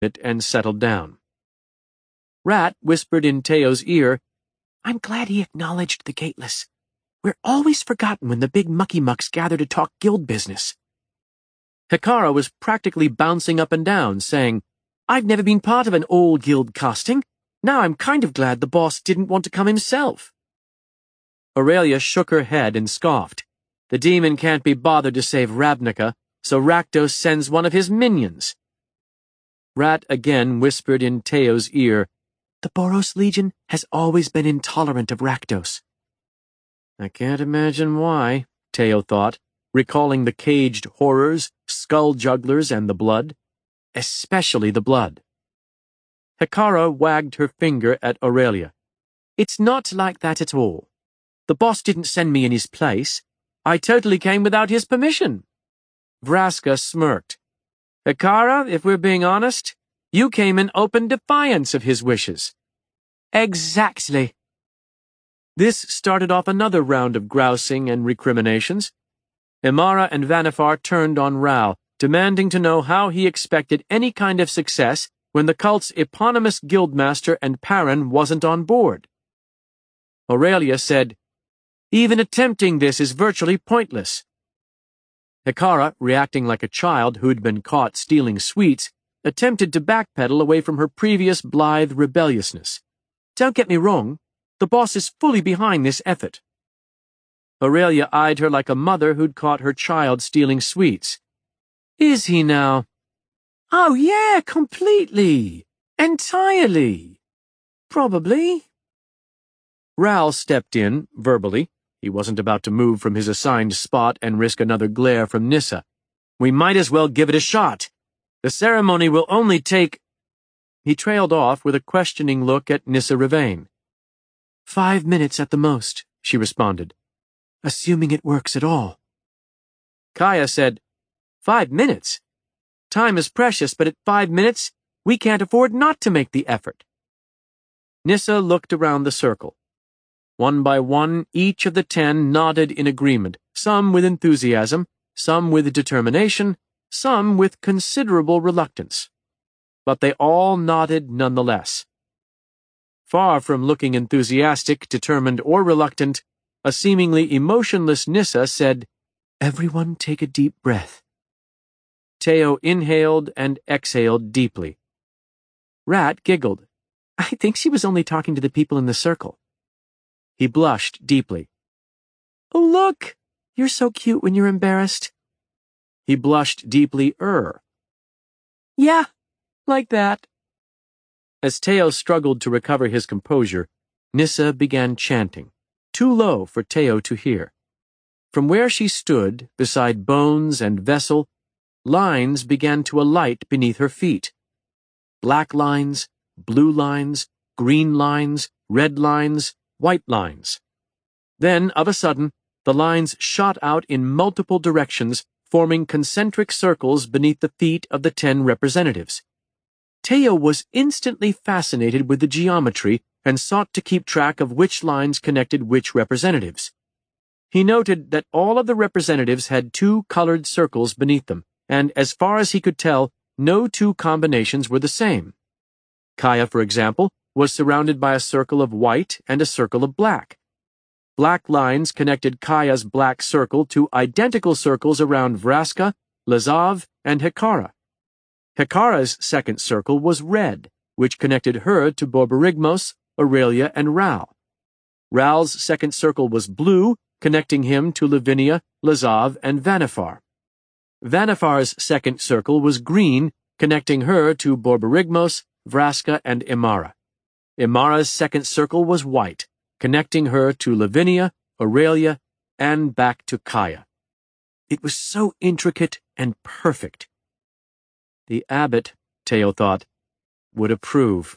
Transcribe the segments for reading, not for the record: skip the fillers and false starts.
it and settled down. Rat whispered in Teo's ear, "I'm glad he acknowledged the Gateless. We're always forgotten when the big mucky-mucks gather to talk guild business." Hekara was practically bouncing up and down, saying, "I've never been part of an all-guild casting. Now I'm kind of glad the boss didn't want to come himself." Aurelia shook her head and scoffed. "The demon can't be bothered to save Ravnica, so Rakdos sends one of his minions." Rat again whispered in Teo's ear, "The Boros Legion has always been intolerant of Rakdos." I can't imagine why, Teo thought, recalling the caged horrors, skull jugglers, and the blood. Especially the blood. Hekara wagged her finger at Aurelia. "It's not like that at all. The boss didn't send me in his place. I totally came without his permission." Vraska smirked. "Hekara, if we're being honest, you came in open defiance of his wishes." "Exactly." This started off another round of grousing and recriminations. Imara and Vanifar turned on Ral, demanding to know how he expected any kind of success when the cult's eponymous guildmaster and Perrin wasn't on board. Aurelia said, "Even attempting this is virtually pointless." Hekara, reacting like a child who'd been caught stealing sweets, attempted to backpedal away from her previous blithe rebelliousness. "Don't get me wrong, the boss is fully behind this effort." Aurelia eyed her like a mother who'd caught her child stealing sweets. "Is he now?" "Oh yeah, completely. Entirely. Probably." Ral stepped in, verbally. He wasn't about to move from his assigned spot and risk another glare from Nissa. "We might as well give it a shot. The ceremony will only take—" He trailed off with a questioning look at Nissa Ravain. 5 minutes at the most, she responded. "Assuming it works at all." Kaya said, 5 minutes? Time is precious, but at 5 minutes, we can't afford not to make the effort." Nissa looked around the circle. One by one, each of the 10 nodded in agreement, some with enthusiasm, some with determination, some with considerable reluctance. But they all nodded nonetheless. Far from looking enthusiastic, determined, or reluctant, a seemingly emotionless Nissa said, "Everyone take a deep breath." Teo inhaled and exhaled deeply. Rat giggled. "I think she was only talking to the people in the circle." He blushed deeply. "Oh, look! You're so cute when you're embarrassed." He blushed deeply-er. "Yeah, like that." As Teo struggled to recover his composure, Nissa began chanting, too low for Teo to hear. From where she stood, beside Bones and Vessel, lines began to alight beneath her feet. Black lines, blue lines, green lines, red lines, white lines. Then, of a sudden, the lines shot out in multiple directions, forming concentric circles beneath the feet of the 10 representatives. Teo was instantly fascinated with the geometry and sought to keep track of which lines connected which representatives. He noted that all of the representatives had 2 colored circles beneath them, and as far as he could tell, no 2 combinations were the same. Kaya, for example, was surrounded by a circle of white and a circle of black. Black lines connected Kaya's black circle to identical circles around Vraska, Lazav, and Hekara. Hekara's second circle was red, which connected her to Borborygmos, Aurelia, and Ral. Ral's second circle was blue, connecting him to Lavinia, Lazav, and Vanifar. Vanifar's second circle was green, connecting her to Borborygmos, Vraska, and Imara. Imara's second circle was white, connecting her to Lavinia, Aurelia, and back to Kaya. It was so intricate and perfect. The abbot, Teo thought, would approve.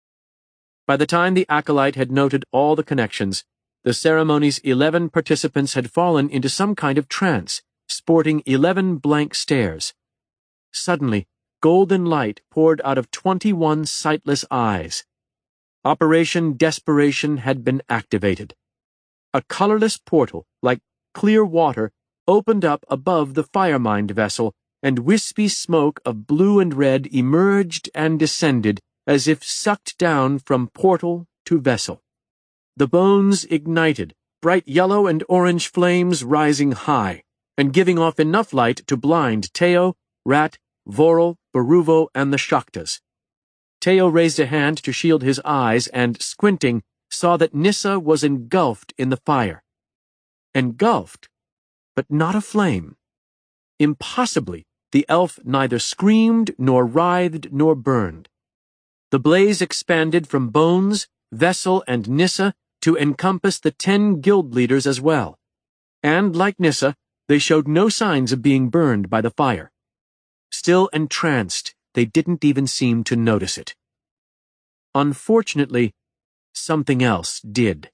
By the time the acolyte had noted all the connections, the ceremony's 11 participants had fallen into some kind of trance, sporting 11 blank stares. Suddenly, golden light poured out of 21 sightless eyes. Operation Desperation had been activated. A colorless portal, like clear water, opened up above the Firemind vessel, and wispy smoke of blue and red emerged and descended as if sucked down from portal to vessel. The bones ignited, bright yellow and orange flames rising high, and giving off enough light to blind Teo, Rat, Vorel, Boruvo, and the Shaktas. Teo raised a hand to shield his eyes and, squinting, saw that Nissa was engulfed in the fire. Engulfed, but not aflame. Impossibly, the elf neither screamed nor writhed nor burned. The blaze expanded from bones, vessel, and Nissa to encompass the 10 guild leaders as well. And, like Nissa, they showed no signs of being burned by the fire. Still entranced, they didn't even seem to notice it. Unfortunately, something else did.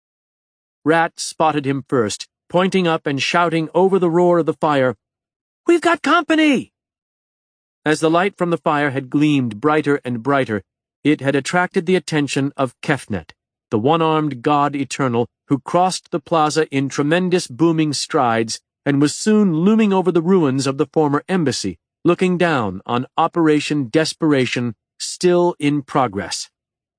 Rat spotted him first, pointing up and shouting over the roar of the fire, "We've got company!" As the light from the fire had gleamed brighter and brighter, it had attracted the attention of Kefnet, the one-armed god eternal who crossed the plaza in tremendous booming strides and was soon looming over the ruins of the former embassy, looking down on Operation Desperation still in progress.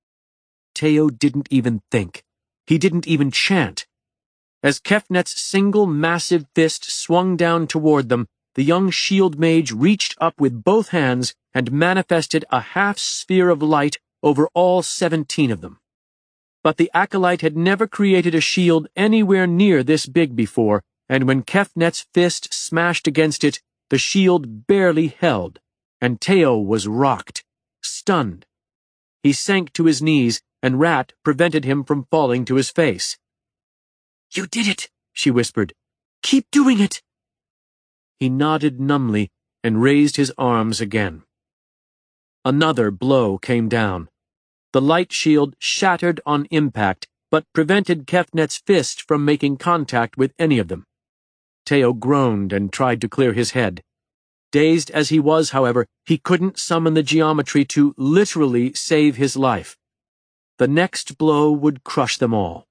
Teo didn't even think. He didn't even chant. As Kefnet's single massive fist swung down toward them, the young shield mage reached up with both hands and manifested a half-sphere of light over all 17 of them. But the acolyte had never created a shield anywhere near this big before, and when Kefnet's fist smashed against it, the shield barely held, and Teo was rocked, stunned. He sank to his knees, and Rat prevented him from falling to his face. "You did it," she whispered. "Keep doing it." He nodded numbly and raised his arms again. Another blow came down. The light shield shattered on impact, but prevented Kefnet's fist from making contact with any of them. Teo groaned and tried to clear his head. Dazed as he was, however, he couldn't summon the geometry to literally save his life. The next blow would crush them all.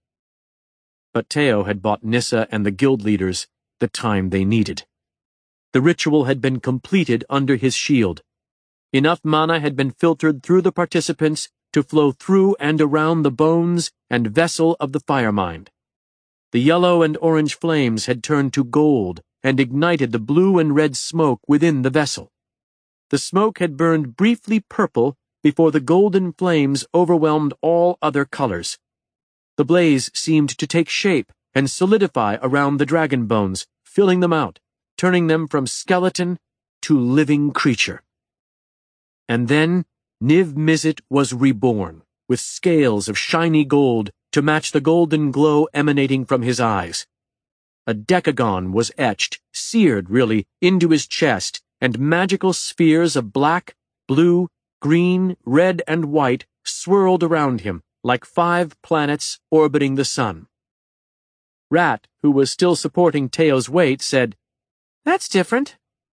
But Teo had bought Nissa and the guild leaders the time they needed. The ritual had been completed under his shield. Enough mana had been filtered through the participants to flow through and around the bones and vessel of the firemind. The yellow and orange flames had turned to gold and ignited the blue and red smoke within the vessel. The smoke had burned briefly purple before the golden flames overwhelmed all other colors. The blaze seemed to take shape and solidify around the dragon bones, filling them out, turning them from skeleton to living creature. And then Niv Mizzet was reborn, with scales of shiny gold to match the golden glow emanating from his eyes. A decagon was etched, seared really, into his chest, and magical spheres of black, blue, green, red, and white swirled around him, like 5 planets orbiting the sun. Rat, who was still supporting Teo's weight, said, "That's different."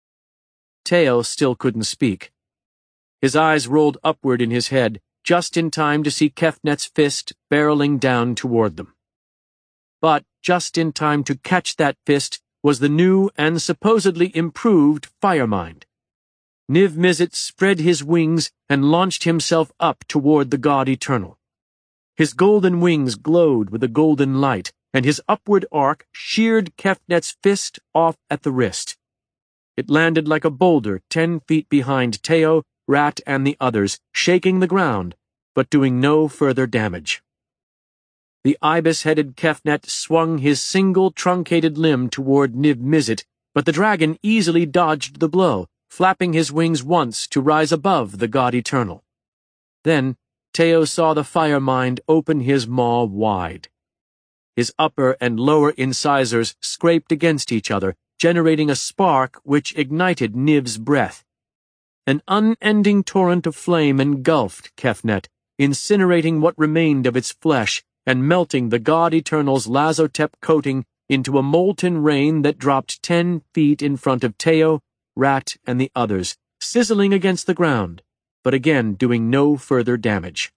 Teo still couldn't speak. His eyes rolled upward in his head, just in time to see Kefnet's fist barreling down toward them. But just in time to catch that fist was the new and supposedly improved Firemind. Niv Mizzet spread his wings and launched himself up toward the god eternal. His golden wings glowed with a golden light, and his upward arc sheared Kefnet's fist off at the wrist. It landed like a boulder 10 feet behind Teo, Rat, and the others, shaking the ground, but doing no further damage. The ibis-headed Kefnet swung his single truncated limb toward Niv Mizzet, but the dragon easily dodged the blow, flapping his wings once to rise above the god eternal. Then Teo saw the Firemind open his maw wide. His upper and lower incisors scraped against each other, generating a spark which ignited Niv's breath. An unending torrent of flame engulfed Kefnet, incinerating what remained of its flesh and melting the god eternal's Lazotep coating into a molten rain that dropped 10 feet in front of Teo, Rat, and the others, sizzling against the ground, but again doing no further damage.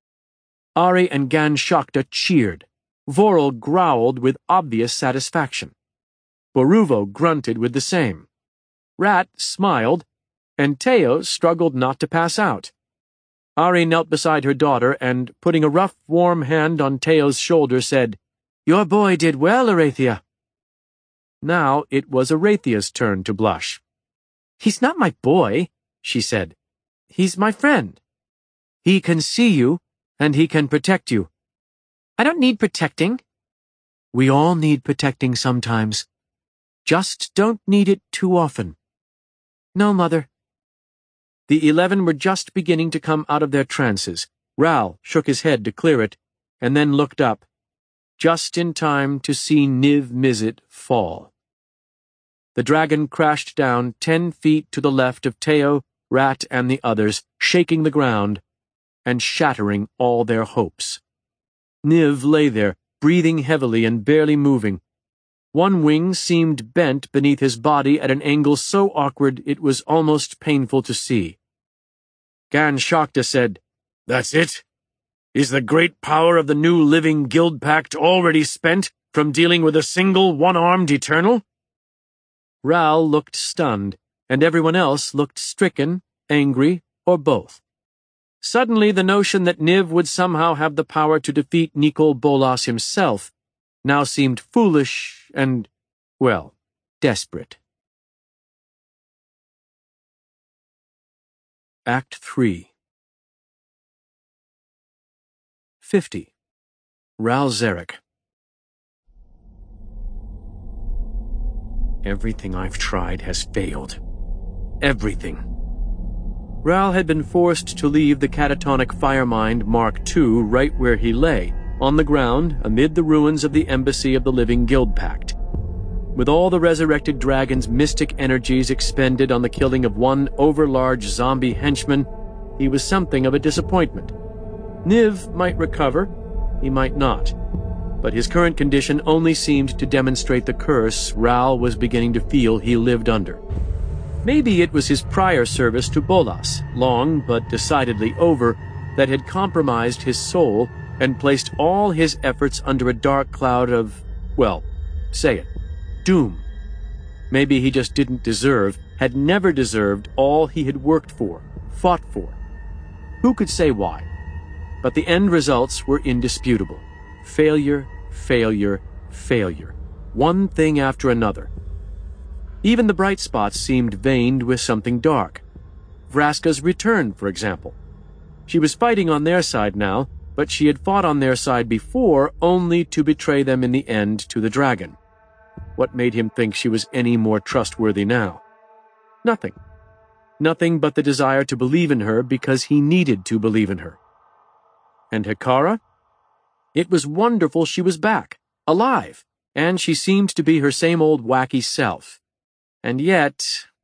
Ari and Gan Shakta cheered. Vorel growled with obvious satisfaction. Boruvo grunted with the same. Rat smiled, and Teo struggled not to pass out. Ari knelt beside her daughter and, putting a rough, warm hand on Teo's shoulder, said, "Your boy did well, Arathia." Now it was Arathia's turn to blush. "He's not my boy," she said. "He's my friend. He can see you, and he can protect you." "I don't need protecting." "We all need protecting sometimes. Just don't need it too often." "No, Mother." The 11 were just beginning to come out of their trances. Ral shook his head to clear it, and then looked up, just in time to see Niv Mizzet fall. The dragon crashed down 10 feet to the left of Teo, Rat, and the others, shaking the ground and shattering all their hopes. Niv lay there, breathing heavily and barely moving. One wing seemed bent beneath his body at an angle so awkward it was almost painful to see. Gan Shakta said, "That's it? Is the great power of the new living guild pact already spent from dealing with a single one-armed eternal?" Ral looked stunned, and everyone else looked stricken, angry, or both. Suddenly the notion that Niv would somehow have the power to defeat Nicol Bolas himself now seemed foolish and, well, desperate. Act 3 50. Ral Zarek. Everything I've tried has failed. Everything. Ral had been forced to leave the catatonic Firemind Mark II right where he lay, on the ground amid the ruins of the embassy of the Living Guild Pact. With all the resurrected dragon's mystic energies expended on the killing of one overlarge zombie henchman, he was something of a disappointment. Niv might recover, he might not, but his current condition only seemed to demonstrate the curse Ral was beginning to feel he lived under. Maybe it was his prior service to Bolas, long but decidedly over, that had compromised his soul and placed all his efforts under a dark cloud of, well, say it, doom. Maybe he just didn't deserve, had never deserved all he had worked for, fought for. Who could say why? But the end results were indisputable. Failure, failure, failure. One thing after another. Even the bright spots seemed veined with something dark. Vraska's return, for example. She was fighting on their side now, but she had fought on their side before only to betray them in the end to the dragon. What made him think she was any more trustworthy now? Nothing. Nothing but the desire to believe in her because he needed to believe in her. And Hekara? It was wonderful she was back, alive, and she seemed to be her same old wacky self. And yet,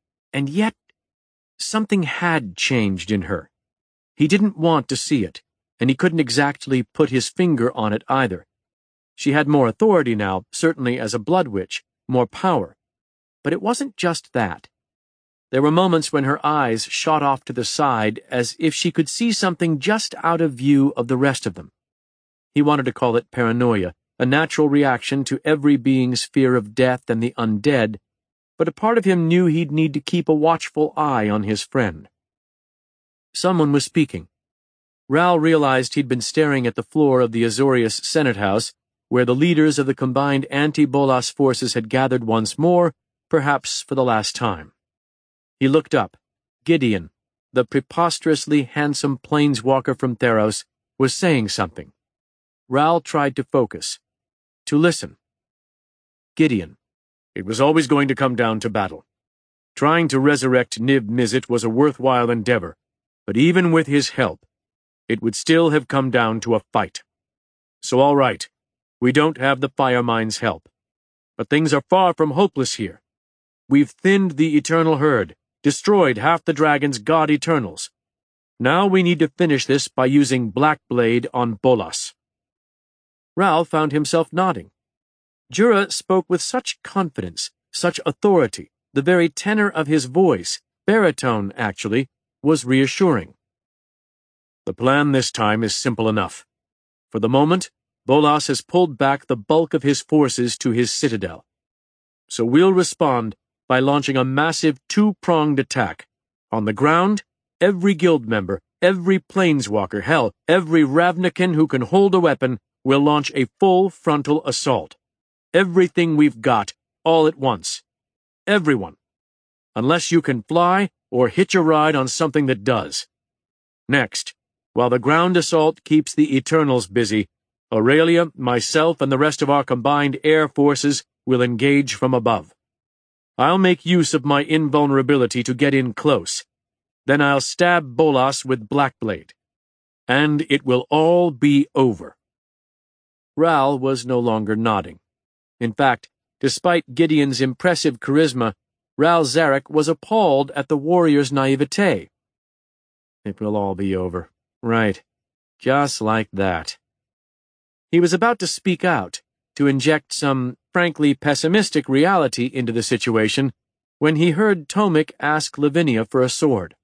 something had changed in her. He didn't want to see it, and he couldn't exactly put his finger on it either. She had more authority now, certainly as a blood witch, more power. But it wasn't just that. There were moments when her eyes shot off to the side as if she could see something just out of view of the rest of them. He wanted to call it paranoia, a natural reaction to every being's fear of death and the undead, but a part of him knew he'd need to keep a watchful eye on his friend. Someone was speaking. Ral realized he'd been staring at the floor of the Azorius Senate House, where the leaders of the combined anti-Bolas forces had gathered once more, perhaps for the last time. He looked up. Gideon, the preposterously handsome planeswalker from Theros, was saying something. Ral tried to focus, to listen. Gideon. It was always going to come down to battle. Trying to resurrect Niv Mizzet was a worthwhile endeavor, but even with his help, it would still have come down to a fight. So all right, we don't have the Firemind's help. But things are far from hopeless here. We've thinned the Eternal Herd, destroyed half the dragon's god Eternals. Now we need to finish this by using Blackblade on Bolas. Ral found himself nodding. Jura spoke with such confidence, such authority, the very tenor of his voice, baritone actually, was reassuring. The plan this time is simple enough. For the moment, Bolas has pulled back the bulk of his forces to his citadel. So we'll respond by launching a massive two-pronged attack. On the ground, every guild member, every planeswalker, hell, every Ravnican who can hold a weapon will launch a full frontal assault. Everything we've got, all at once. Everyone. Unless you can fly or hitch a ride on something that does. Next, while the ground assault keeps the Eternals busy, Aurelia, myself, and the rest of our combined air forces will engage from above. I'll make use of my invulnerability to get in close. Then I'll stab Bolas with Blackblade. And it will all be over. Ral was no longer nodding. In fact, despite Gideon's impressive charisma, Ral Zarek was appalled at the warrior's naivete. It will all be over. Right. Just like that. He was about to speak out, to inject some frankly pessimistic reality into the situation, when he heard Tomik ask Lavinia for a sword.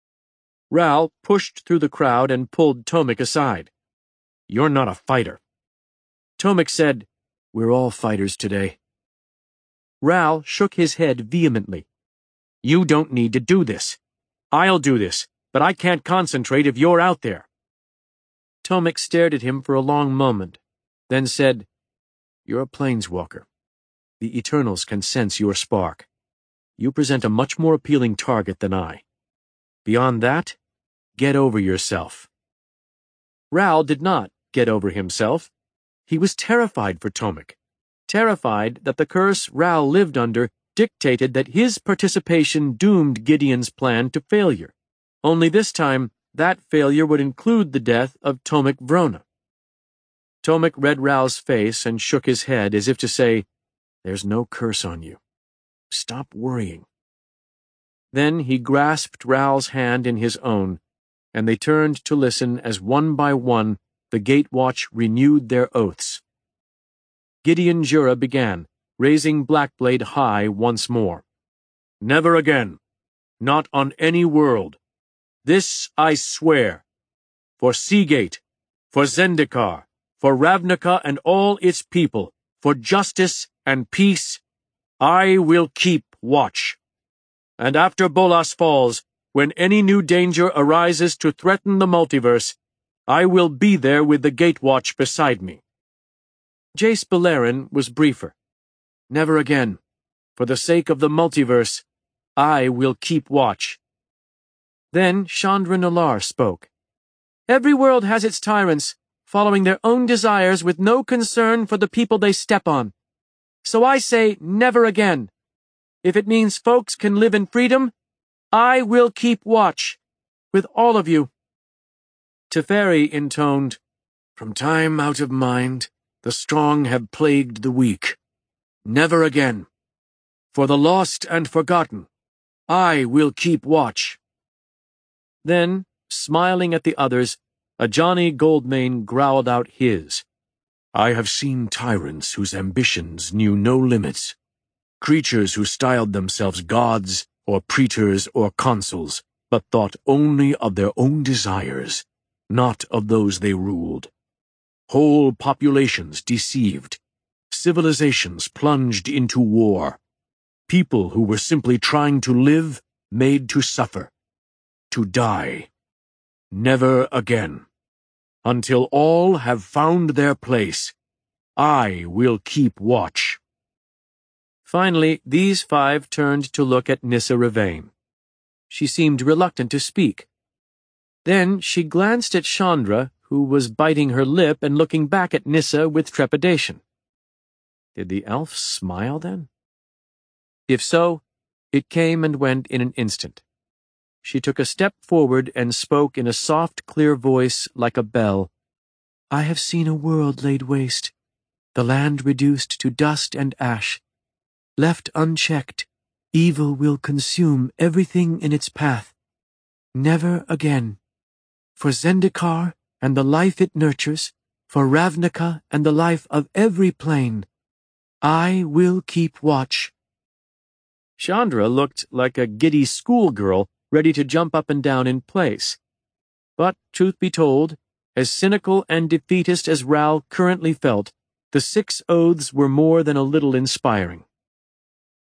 Ral pushed through the crowd and pulled Tomik aside. "You're not a fighter." Tomik said, "We're all fighters today." Ral shook his head vehemently. "You don't need to do this. I'll do this, but I can't concentrate if you're out there." Tomik stared at him for a long moment, then said, "You're a planeswalker. The Eternals can sense your spark. You present a much more appealing target than I. Beyond that, get over yourself." Ral did not get over himself. He was terrified for Tomik, terrified that the curse Ral lived under dictated that his participation doomed Gideon's plan to failure. Only this time, that failure would include the death of Tomik Vrona. Tomik read Ral's face and shook his head as if to say, "There's no curse on you. Stop worrying." Then he grasped Ral's hand in his own, and they turned to listen as one by one the Gatewatch renewed their oaths. Gideon Jura began, raising Blackblade high once more. "Never again. Not on any world. This I swear. For Seagate, for Zendikar, for Ravnica and all its people, for justice and peace, I will keep watch. And after Bolas falls, when any new danger arises to threaten the multiverse, I will be there with the Gatewatch beside me." Jace Beleren was briefer. "Never again. For the sake of the multiverse, I will keep watch." Then Chandra Nalaar spoke. "Every world has its tyrants, following their own desires with no concern for the people they step on. So I say never again. If it means folks can live in freedom, I will keep watch, with all of you." Teferi intoned, "From time out of mind, the strong have plagued the weak. Never again. For the lost and forgotten, I will keep watch." Then, smiling at the others, Ajani Goldmane growled out his. "I have seen tyrants whose ambitions knew no limits. Creatures who styled themselves gods or praetors or consuls, but thought only of their own desires, not of those they ruled. Whole populations deceived. Civilizations plunged into war. People who were simply trying to live made to suffer. To die. Never again. Until all have found their place, I will keep watch." Finally, these five turned to look at Nissa Ravain. She seemed reluctant to speak. Then she glanced at Chandra, who was biting her lip and looking back at Nissa with trepidation. Did the elf smile then? If so, it came and went in an instant. She took a step forward and spoke in a soft, clear voice like a bell. "I have seen a world laid waste, the land reduced to dust and ash. Left unchecked, evil will consume everything in its path. Never again. For Zendikar and the life it nurtures, for Ravnica and the life of every plane, I will keep watch." Chandra looked like a giddy schoolgirl ready to jump up and down in place. But, truth be told, as cynical and defeatist as Ral currently felt, the 6 oaths were more than a little inspiring.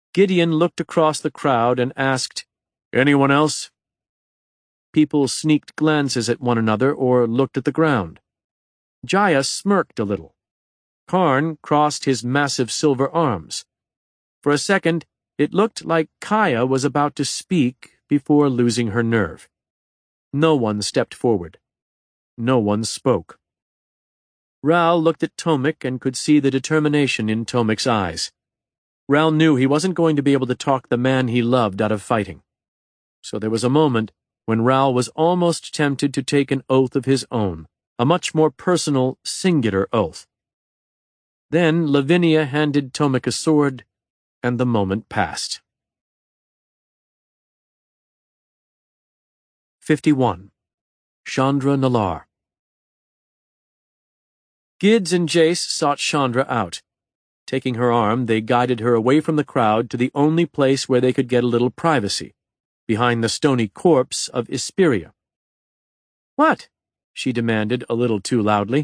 Gideon looked across the crowd and asked, "Anyone else?" People sneaked glances at one another or looked at the ground. Jaya smirked a little. Karn crossed his massive silver arms. For a second, it looked like Kaya was about to speak before losing her nerve. No one stepped forward. No one spoke. Ral looked at Tomik and could see the determination in Tomik's eyes. Ral knew he wasn't going to be able to talk the man he loved out of fighting. So there was a moment when Ral was almost tempted to take an oath of his own, a much more personal, singular oath. Then Lavinia handed Tomik a sword, and the moment passed. 51. Chandra Nalaar. Gids and Jace sought Chandra out. Taking her arm, they guided her away from the crowd to the only place where they could get a little privacy, behind the stony corpse of Isperia. "What?" she demanded a little too loudly.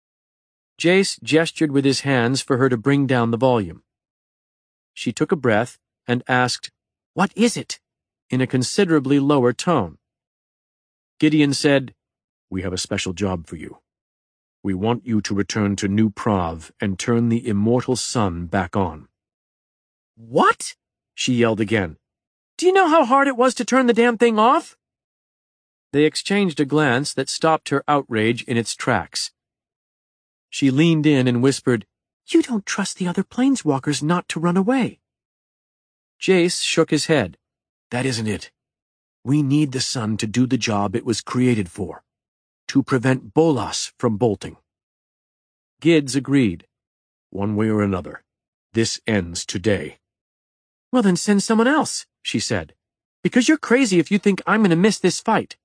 Jace gestured with his hands for her to bring down the volume. She took a breath and asked, "What is it?" in a considerably lower tone. Gideon said, "We have a special job for you. We want you to return to New Prav and turn the immortal sun back on." "What?" she yelled again. "Do you know how hard it was to turn the damn thing off?" They exchanged a glance that stopped her outrage in its tracks. She leaned in and whispered, "You don't trust the other planeswalkers not to run away." Jace shook his head. "That isn't it. We need the sun to do the job it was created for, to prevent Bolas from bolting." Gids agreed. "One way or another, this ends today." "Well, then send someone else," she said, "because you're crazy if you think I'm going to miss this fight."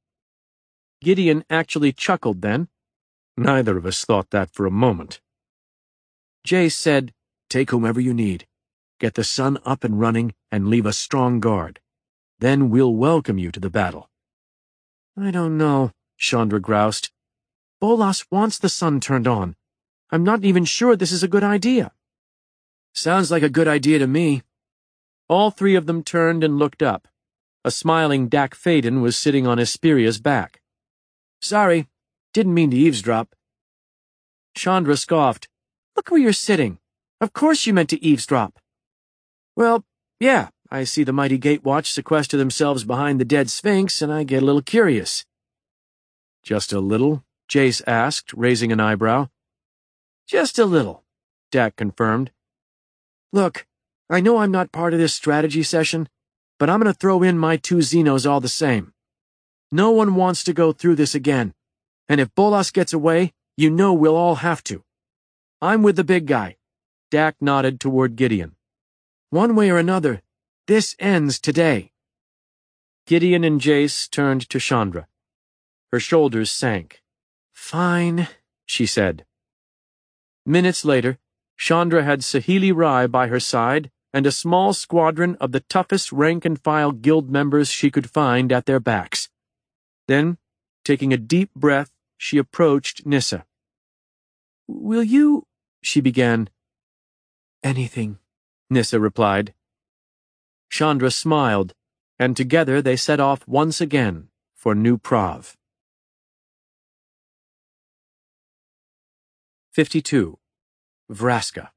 Gideon actually chuckled then. "Neither of us thought that for a moment." Jace said, "Take whomever you need. Get the sun up and running and leave a strong guard. Then we'll welcome you to the battle." "I don't know," Chandra groused. "Bolas wants the sun turned on. I'm not even sure this is a good idea." "Sounds like a good idea to me." All three of them turned and looked up. A smiling Dak Faden was sitting on Isperia's back. "Sorry, didn't mean to eavesdrop." Chandra scoffed. "Look where you're sitting. Of course you meant to eavesdrop." "Well, yeah, I see the mighty Gatewatch sequester themselves behind the dead Sphinx, and I get a little curious." "Just a little?" Jace asked, raising an eyebrow. "Just a little," Dak confirmed. "Look, I know I'm not part of this strategy session, but I'm going to throw in my 2 Xenos all the same. No one wants to go through this again, and if Bolas gets away, you know we'll all have to. I'm with the big guy." Dak nodded toward Gideon. "One way or another, this ends today." Gideon and Jace turned to Chandra. Her shoulders sank. "Fine," she said. Minutes later, Chandra had Saheeli Rai by her side and a small squadron of the toughest rank-and-file guild members she could find at their backs. Then, taking a deep breath, she approached Nissa. "Will you—" she began. "Anything," Nissa replied. Chandra smiled, and together they set off once again for New Prav. 52. Vraska.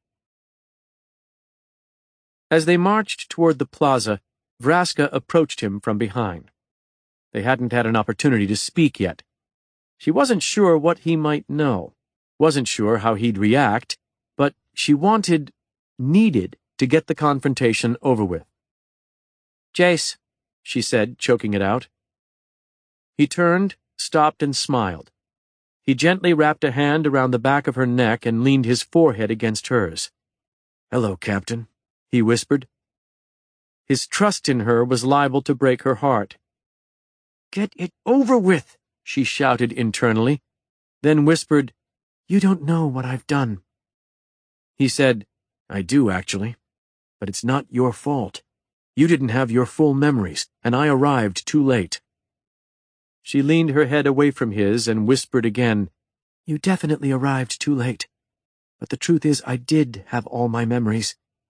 As they marched toward the plaza, Vraska approached him from behind. They hadn't had an opportunity to speak yet. She wasn't sure what he might know, wasn't sure how he'd react, but she needed to get the confrontation over with. "Jace," she said, choking it out. He turned, stopped, and smiled. He gently wrapped a hand around the back of her neck and leaned his forehead against hers. "Hello, Captain," he whispered. His trust in her was liable to break her heart. "Get it over with," she shouted internally, then whispered, "You don't know what I've done." He said, "I do, actually. But it's not your fault. You didn't have your full memories, and I arrived too late." She leaned her head away from his and whispered again, "You definitely arrived too late. But the truth is I did have all my memories.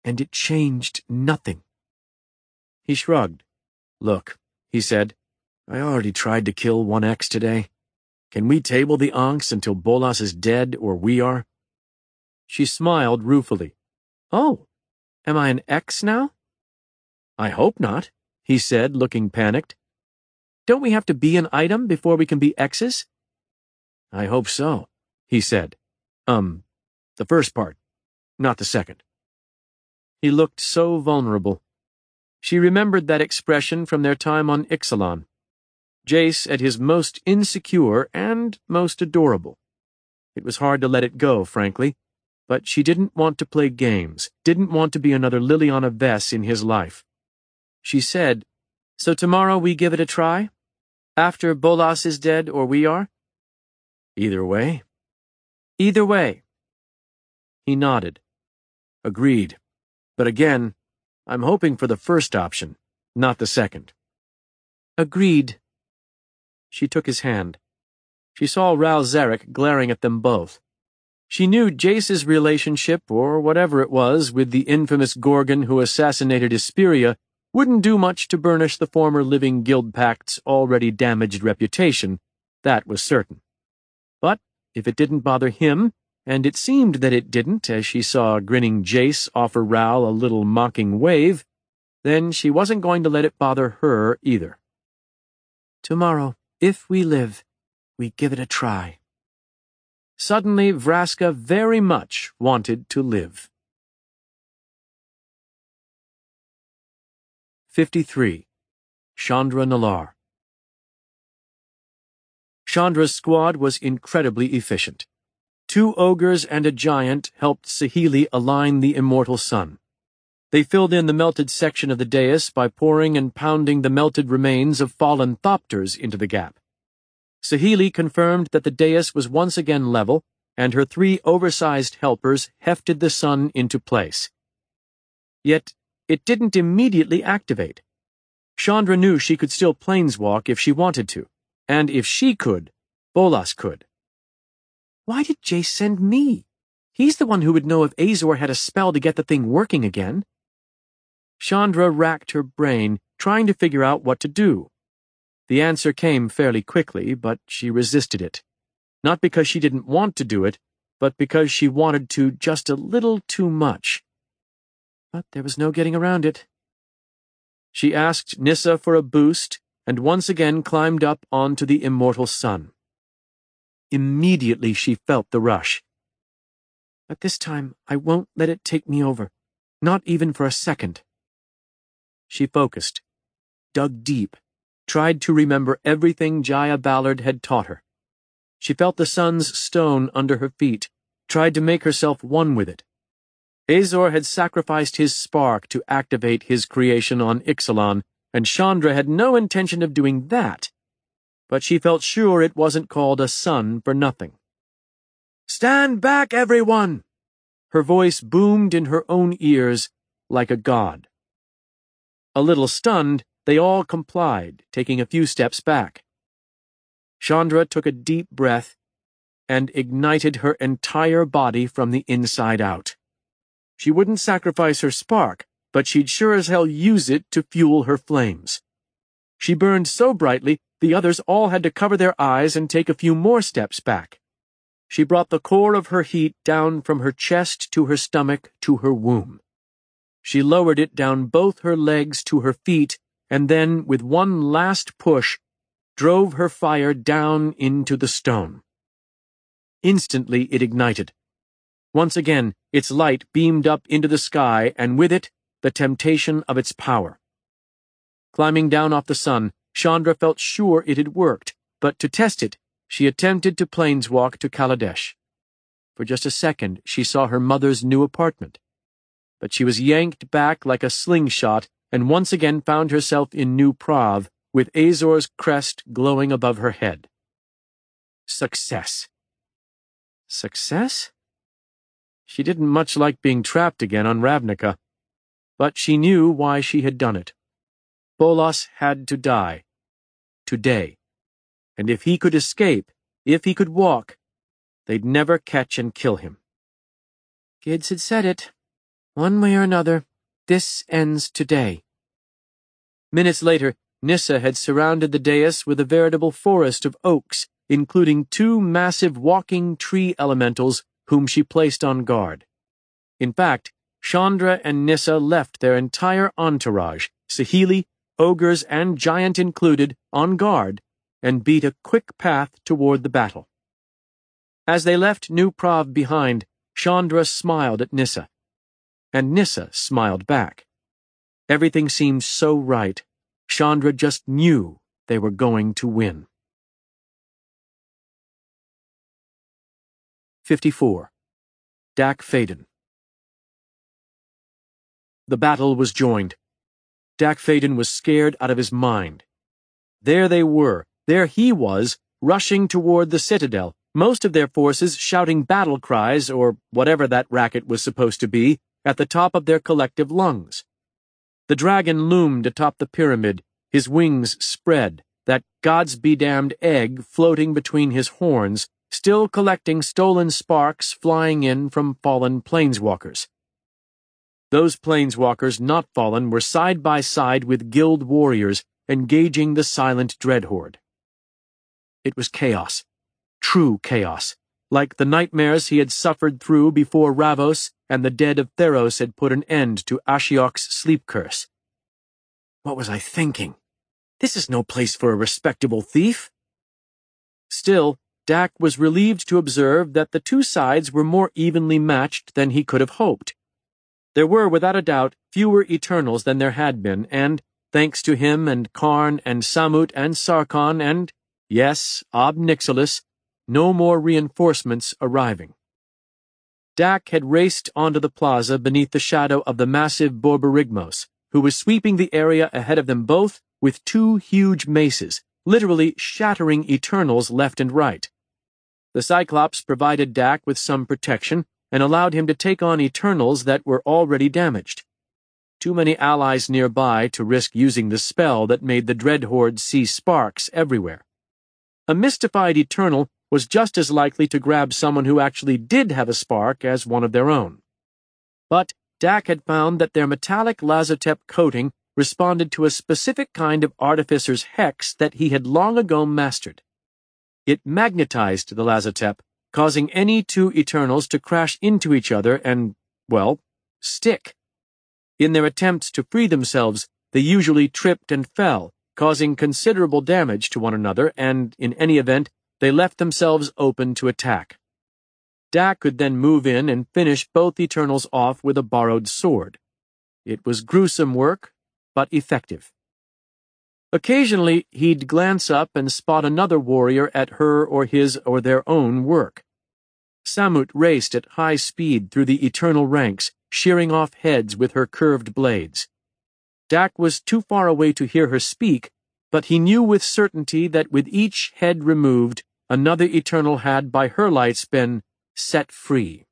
and it changed nothing. He shrugged. "Look," he said, "I already tried to kill 1X today. Can we table the Ankhs until Bolas is dead or we are?" She smiled ruefully. "Oh, am I an X now?" "I hope not," he said, looking panicked. "Don't we have to be an item before we can be X's?" "I hope so," he said. The first part, not the second." He looked so vulnerable. She remembered that expression from their time on Ixalan. Jace at his most insecure and most adorable. It was hard to let it go, frankly, but she didn't want to play games, didn't want to be another Liliana Vess in his life. She said, "So tomorrow we give it a try? After Bolas is dead or we are?" "Either way." "Either way." He nodded. "Agreed. But again, I'm hoping for the first option, not the second." "Agreed." She took his hand. She saw Ral Zarek glaring at them both. She knew Jace's relationship, or whatever it was, with the infamous Gorgon who assassinated Hesperia wouldn't do much to burnish the former Living Guild Pact's already damaged reputation, that was certain. But if it didn't bother him, and it seemed that it didn't as she saw grinning Jace offer Ral a little mocking wave, then she wasn't going to let it bother her either. "Tomorrow, if we live, we give it a try." Suddenly, Vraska very much wanted to live. 53. Chandra Nalaar. Chandra's squad was incredibly efficient. 2 ogres and a giant helped Saheeli align the immortal sun. They filled in the melted section of the dais by pouring and pounding the melted remains of fallen thopters into the gap. Saheeli confirmed that the dais was once again level, and her 3 oversized helpers hefted the sun into place. Yet, it didn't immediately activate. Chandra knew she could still planeswalk if she wanted to, and if she could, Bolas could. Why did Jace send me? He's the one who would know if Azor had a spell to get the thing working again. Chandra racked her brain, trying to figure out what to do. The answer came fairly quickly, but she resisted it. Not because she didn't want to do it, but because she wanted to just a little too much. But there was no getting around it. She asked Nissa for a boost, and once again climbed up onto the immortal sun. Immediately she felt the rush. But this time I won't let it take me over, not even for a second. She focused, dug deep, tried to remember everything Jaya Ballard had taught her. She felt the sun's stone under her feet, tried to make herself one with it. Azor had sacrificed his spark to activate his creation on Ixalan, and Chandra had no intention of doing that. But she felt sure it wasn't called a sun for nothing. "Stand back, everyone!" Her voice boomed in her own ears like a god. A little stunned, they all complied, taking a few steps back. Chandra took a deep breath and ignited her entire body from the inside out. She wouldn't sacrifice her spark, but she'd sure as hell use it to fuel her flames. She burned so brightly, the others all had to cover their eyes and take a few more steps back. She brought the core of her heat down from her chest to her stomach to her womb. She lowered it down both her legs to her feet, and then, with one last push, drove her fire down into the stone. Instantly it ignited. Once again, its light beamed up into the sky, and with it, the temptation of its power. Climbing down off the sun, Chandra felt sure it had worked, but to test it, she attempted to planeswalk to Kaladesh. For just a second, she saw her mother's new apartment. But she was yanked back like a slingshot and once again found herself in New Prav, with Azor's crest glowing above her head. Success. Success? She didn't much like being trapped again on Ravnica, but she knew why she had done it. Bolas had to die. Today. And if he could escape, if he could walk, they'd never catch and kill him. Kids had said it. One way or another, this ends today. Minutes later, Nyssa had surrounded the dais with a veritable forest of oaks, including 2 massive walking tree elementals whom she placed on guard. In fact, Chandra and Nyssa left their entire entourage, Saheeli, ogres, and giant included, on guard, and beat a quick path toward the battle. As they left New Prav behind, Chandra smiled at Nyssa, and Nyssa smiled back. Everything seemed so right. Chandra just knew they were going to win. 54. Dak Fayden. The battle was joined. Dak Fayden was scared out of his mind. There they were, there he was, rushing toward the citadel, most of their forces shouting battle cries, or whatever that racket was supposed to be, at the top of their collective lungs. The dragon loomed atop the pyramid, his wings spread, that gods-be-damned egg floating between his horns, still collecting stolen sparks flying in from fallen planeswalkers. Those planeswalkers not fallen were side by side with guild warriors, engaging the silent dreadhorde. It was chaos. True chaos, like the nightmares he had suffered through before Ravos and the dead of Theros had put an end to Ashiok's sleep curse. What was I thinking? This is no place for a respectable thief. Still, Dak was relieved to observe that the 2 sides were more evenly matched than he could have hoped. There were, without a doubt, fewer Eternals than there had been, and, thanks to him and Karn and Samut and Sarkon and, yes, Ob Nixilis, no more reinforcements arriving. Dak had raced onto the plaza beneath the shadow of the massive Borborygmos, who was sweeping the area ahead of them both with 2 huge maces, literally shattering Eternals left and right. The Cyclops provided Dak with some protection and allowed him to take on Eternals that were already damaged. Too many allies nearby to risk using the spell that made the Dreadhorde see sparks everywhere. A mystified Eternal was just as likely to grab someone who actually did have a spark as one of their own. But Dak had found that their metallic Lazotep coating responded to a specific kind of artificer's hex that he had long ago mastered. It magnetized the Lazotep, causing any 2 Eternals to crash into each other and, well, stick. In their attempts to free themselves, they usually tripped and fell, causing considerable damage to one another, and, in any event, they left themselves open to attack. Dak could then move in and finish both Eternals off with a borrowed sword. It was gruesome work, but effective. Occasionally, he'd glance up and spot another warrior at her or his or their own work. Samut raced at high speed through the Eternal ranks, shearing off heads with her curved blades. Dak was too far away to hear her speak, but he knew with certainty that with each head removed, another Eternal had, by her lights, been set free.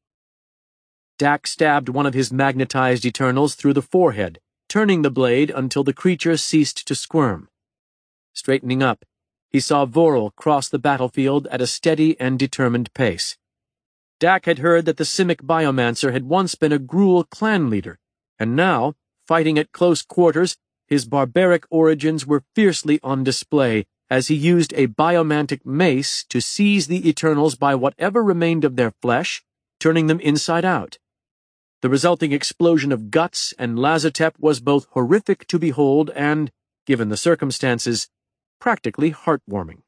Dak stabbed one of his magnetized Eternals through the forehead, turning the blade until the creature ceased to squirm. Straightening up, he saw Vorel cross the battlefield at a steady and determined pace. Dak had heard that the Simic Biomancer had once been a Gruul clan leader, and now, fighting at close quarters, his barbaric origins were fiercely on display as he used a biomantic mace to seize the Eternals by whatever remained of their flesh, turning them inside out. The resulting explosion of guts and Lazotep was both horrific to behold and, given the circumstances, practically heartwarming.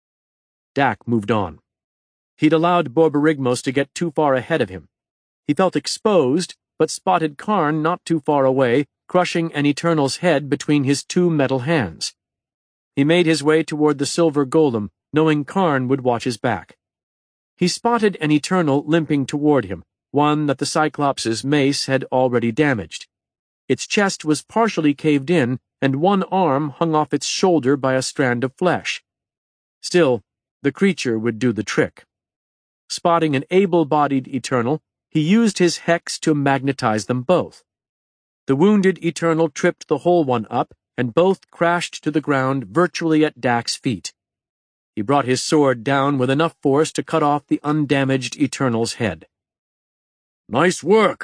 Dak moved on. He'd allowed Borborygmos to get too far ahead of him. He felt exposed, but spotted Karn not too far away, crushing an Eternal's head between his 2 metal hands. He made his way toward the silver golem, knowing Karn would watch his back. He spotted an Eternal limping toward him, one that the Cyclops' mace had already damaged. Its chest was partially caved in, and one arm hung off its shoulder by a strand of flesh. Still, the creature would do the trick. Spotting an able-bodied Eternal, he used his hex to magnetize them both. The wounded Eternal tripped the whole one up, and both crashed to the ground virtually at Dak's feet. He brought his sword down with enough force to cut off the undamaged Eternal's head. "Nice work,"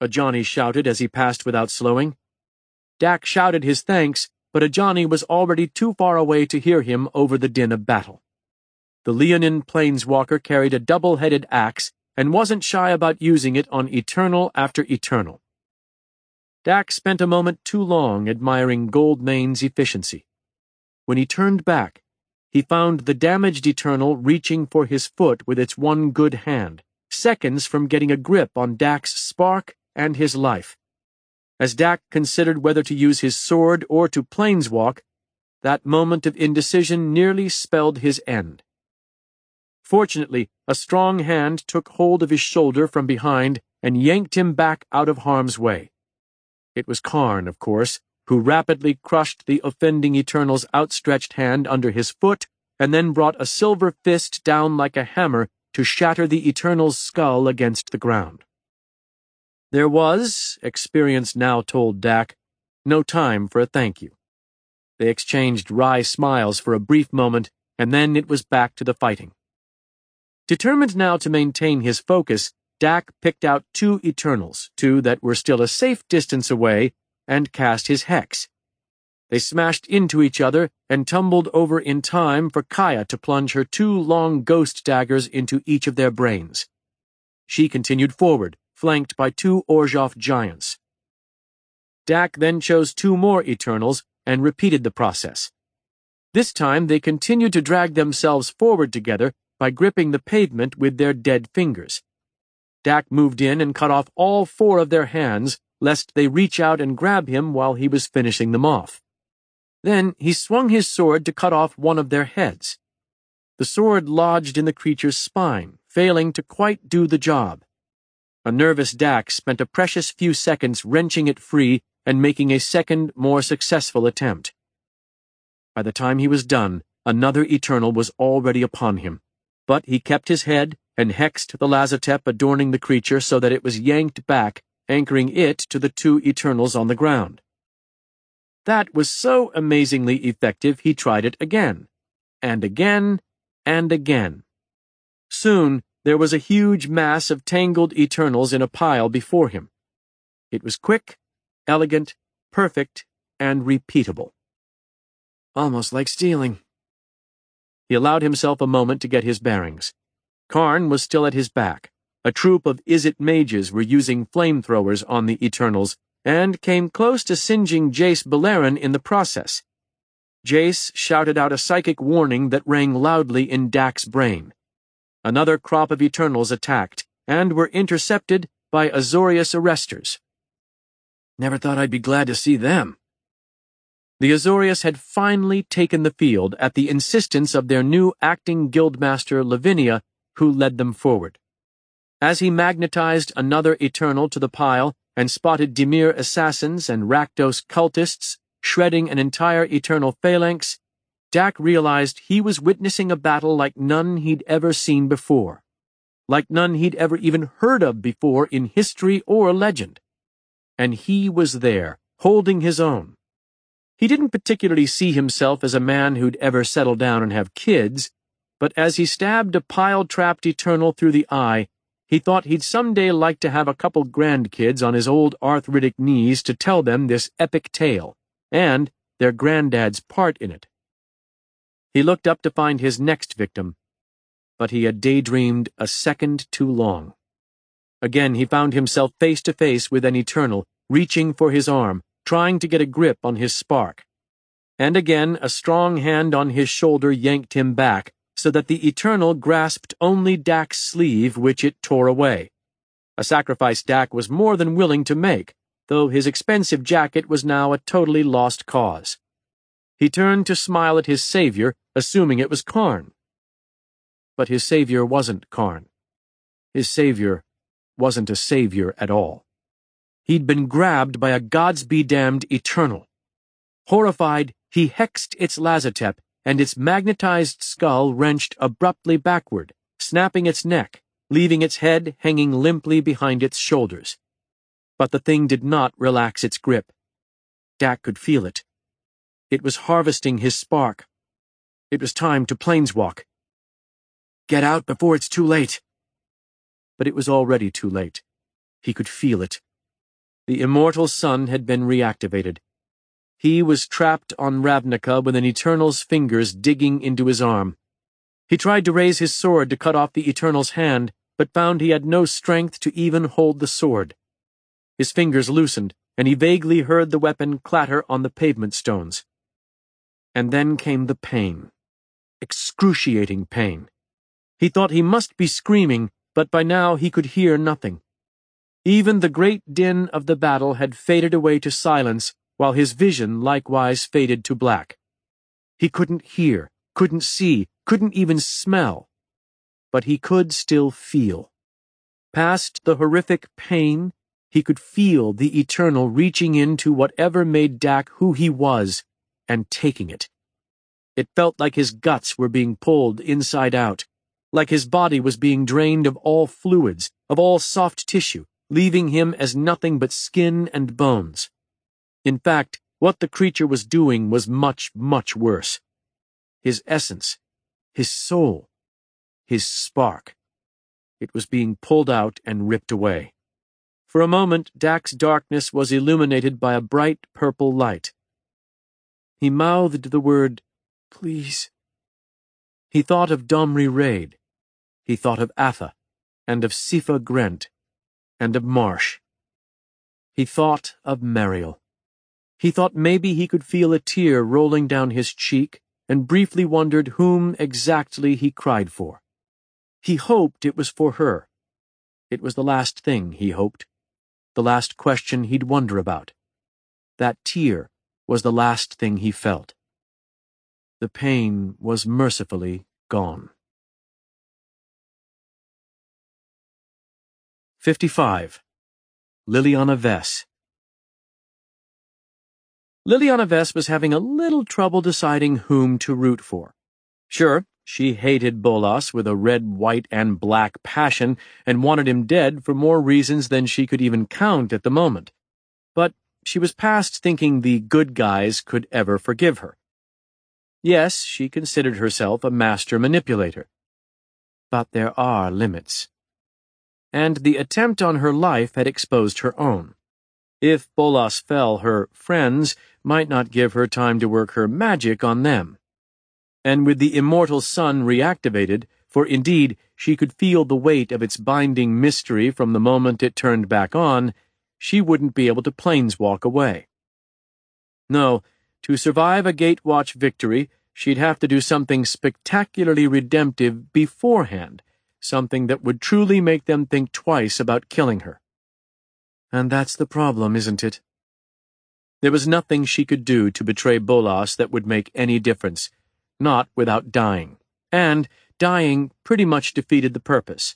Ajani shouted as he passed without slowing. Dak shouted his thanks, but Ajani was already too far away to hear him over the din of battle. The Leonin planeswalker carried a double-headed axe and wasn't shy about using it on Eternal after Eternal. Dak spent a moment too long admiring Goldmane's efficiency. When he turned back, he found the damaged Eternal reaching for his foot with its one good hand, seconds from getting a grip on Dak's spark and his life. As Dak considered whether to use his sword or to planeswalk, that moment of indecision nearly spelled his end. Fortunately, a strong hand took hold of his shoulder from behind and yanked him back out of harm's way. It was Karn, of course, who rapidly crushed the offending Eternal's outstretched hand under his foot and then brought a silver fist down like a hammer to shatter the Eternal's skull against the ground. There was, experience now told Dak, no time for a thank you. They exchanged wry smiles for a brief moment, and then it was back to the fighting. Determined now to maintain his focus, Dak picked out 2 Eternals, 2 that were still a safe distance away, and cast his hex. They smashed into each other and tumbled over in time for Kaya to plunge her 2 long ghost daggers into each of their brains. She continued forward, flanked by 2 Orzhov giants. Dak then chose 2 more Eternals and repeated the process. This time they continued to drag themselves forward together by gripping the pavement with their dead fingers. Dak moved in and cut off all 4 of their hands, lest they reach out and grab him while he was finishing them off. Then he swung his sword to cut off one of their heads. The sword lodged in the creature's spine, failing to quite do the job. A nervous Dak spent a precious few seconds wrenching it free and making a second, more successful attempt. By the time he was done, another Eternal was already upon him, but he kept his head and hexed the Lazotep adorning the creature so that it was yanked back, anchoring it to the 2 Eternals on the ground. That was so amazingly effective he tried it again, and again, and again. Soon, there was a huge mass of tangled Eternals in a pile before him. It was quick, elegant, perfect, and repeatable. Almost like stealing. He allowed himself a moment to get his bearings. Karn was still at his back. A troop of Izzet mages were using flamethrowers on the Eternals, and came close to singeing Jace Beleren in the process. Jace shouted out a psychic warning that rang loudly in Dak's brain. Another crop of Eternals attacked, and were intercepted by Azorius Arresters. Never thought I'd be glad to see them. The Azorius had finally taken the field at the insistence of their new acting guildmaster Lavinia, who led them forward. As he magnetized another Eternal to the pile and spotted Dimir assassins and Rakdos cultists shredding an entire Eternal phalanx, Dak realized he was witnessing a battle like none he'd ever seen before, like none he'd ever even heard of before in history or legend. And he was there, holding his own. He didn't particularly see himself as a man who'd ever settle down and have kids, but as he stabbed a pile-trapped Eternal through the eye, he thought he'd someday like to have a couple grandkids on his old arthritic knees to tell them this epic tale, and their granddad's part in it. He looked up to find his next victim, but he had daydreamed a second too long. Again he found himself face to face with an Eternal, reaching for his arm, trying to get a grip on his spark. And again a strong hand on his shoulder yanked him back, so that the Eternal grasped only Dak's sleeve, which it tore away. A sacrifice Dak was more than willing to make, though his expensive jacket was now a totally lost cause. He turned to smile at his savior, assuming it was Karn. But his savior wasn't Karn. His savior wasn't a savior at all. He'd been grabbed by a gods-be-damned Eternal. Horrified, he hexed its Lazotep, and its magnetized skull wrenched abruptly backward, snapping its neck, leaving its head hanging limply behind its shoulders. But the thing did not relax its grip. Dak could feel it. It was harvesting his spark. It was time to planeswalk. Get out before it's too late. But it was already too late. He could feel it. The immortal sun had been reactivated. He was trapped on Ravnica with an Eternal's fingers digging into his arm. He tried to raise his sword to cut off the Eternal's hand, but found he had no strength to even hold the sword. His fingers loosened, and he vaguely heard the weapon clatter on the pavement stones. And then came the pain. Excruciating pain. He thought he must be screaming, but by now he could hear nothing. Even the great din of the battle had faded away to silence, while his vision likewise faded to black. He couldn't hear, couldn't see, couldn't even smell. But he could still feel. Past the horrific pain, he could feel the Eternal reaching into whatever made Dak who he was, and taking it. It felt like his guts were being pulled inside out, like his body was being drained of all fluids, of all soft tissue, leaving him as nothing but skin and bones. In fact, what the creature was doing was much, much worse. His essence, his soul, his spark. It was being pulled out and ripped away. For a moment, Dak's darkness was illuminated by a bright purple light. He mouthed the word, "Please." He thought of Domri Raid. He thought of Atha, and of Sifa Grent, and of Marsh. He thought of Mariel. He thought maybe he could feel a tear rolling down his cheek, and briefly wondered whom exactly he cried for. He hoped it was for her. It was the last thing he hoped, the last question he'd wonder about. That tear was the last thing he felt. The pain was mercifully gone. 55. Liliana Vess. Liliana Vess was having a little trouble deciding whom to root for. Sure, she hated Bolas with a red, white, and black passion and wanted him dead for more reasons than she could even count at the moment. But she was past thinking the good guys could ever forgive her. Yes, she considered herself a master manipulator. But there are limits. And the attempt on her life had exposed her own. If Bolas fell, her friends might not give her time to work her magic on them. And with the immortal sun reactivated, for indeed she could feel the weight of its binding mystery from the moment it turned back on, she wouldn't be able to planeswalk away. No, to survive a Gatewatch victory, she'd have to do something spectacularly redemptive beforehand, something that would truly make them think twice about killing her. And that's the problem, isn't it? There was nothing she could do to betray Bolas that would make any difference, not without dying. And dying pretty much defeated the purpose.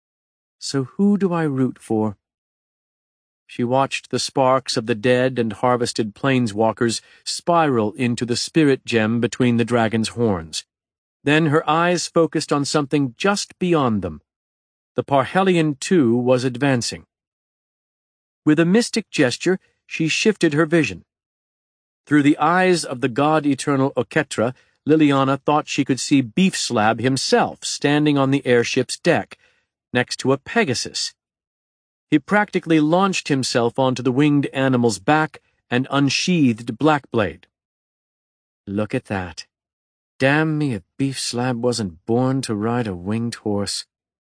So who do I root for? She watched the sparks of the dead and harvested planeswalkers spiral into the spirit gem between the dragon's horns. Then her eyes focused on something just beyond them. The Parhelion II was advancing. With a mystic gesture, she shifted her vision. Through the eyes of the god-eternal Oketra, Liliana thought she could see Beef Slab himself standing on the airship's deck, next to a Pegasus. He practically launched himself onto the winged animal's back and unsheathed Blackblade. Look at that. Damn me if Beef Slab wasn't born to ride a winged horse.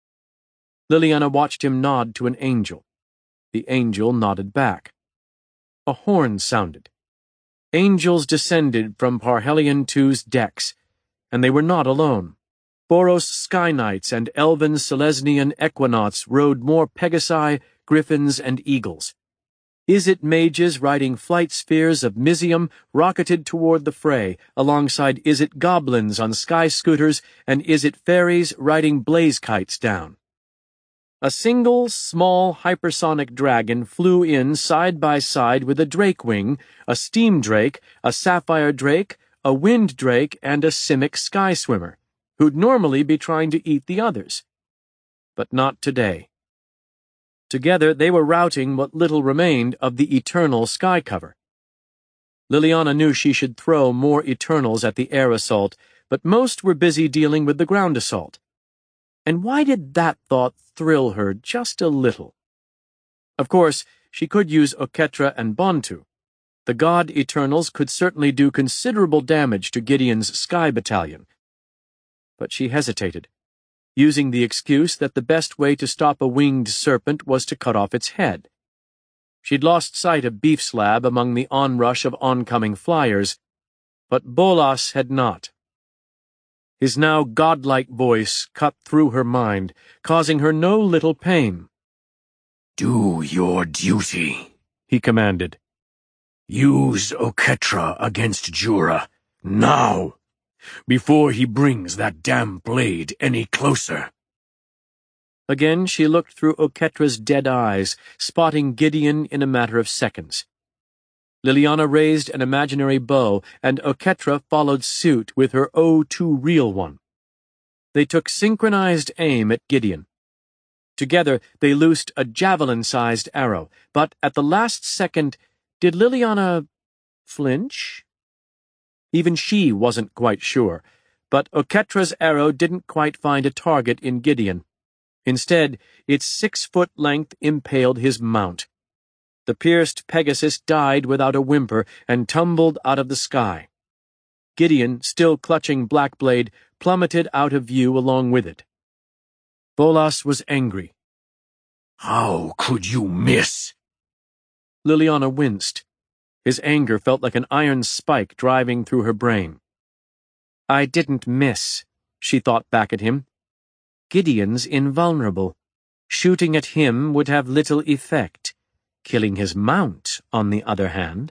Liliana watched him nod to an angel. The angel nodded back. A horn sounded. Angels descended from Parhelion II's decks, and they were not alone. Boros Sky Knights and elven Selesnian Equinauts rode more Pegasi, Griffins, and Eagles. Izzet mages riding flight spheres of Mizium rocketed toward the fray, alongside Izzet goblins on sky scooters and Izzet fairies riding blaze kites down. A single, small, hypersonic dragon flew in side by side with a Drakewing, a Steam Drake, a Sapphire Drake, a Wind Drake, and a Simic Sky Swimmer, who'd normally be trying to eat the others. But not today. Together they were routing what little remained of the eternal sky cover. Liliana knew she should throw more Eternals at the air assault, but most were busy dealing with the ground assault. And why did that thought thrill her just a little? Of course, She could use Oketra and Bontu. The God Eternals could certainly do considerable damage to Gideon's Sky Battalion. But she hesitated, using the excuse that the best way to stop a winged serpent was to cut off its head. She'd lost sight of Beef Slab among the onrush of oncoming flyers, but Bolas had not. His now godlike voice cut through her mind, causing her no little pain. "Do your duty," he commanded. "Use Oketra against Jura, now, before he brings that damn blade any closer." Again she looked through Oketra's dead eyes, spotting Gideon in a matter of seconds. Liliana raised an imaginary bow, and Oketra followed suit with her too real one. They took synchronized aim at Gideon. Together they loosed a javelin-sized arrow, but at the last second, did Liliana flinch? Even she wasn't quite sure, but Oketra's arrow didn't quite find a target in Gideon. Instead, its 6-foot length impaled his mount. The pierced Pegasus died without a whimper and tumbled out of the sky. Gideon, still clutching Blackblade, plummeted out of view along with it. Bolas was angry. "How could you miss?" Liliana winced. His anger felt like an iron spike driving through her brain. "I didn't miss," she thought back at him. "Gideon's invulnerable. Shooting at him would have little effect. Killing his mount, on the other hand."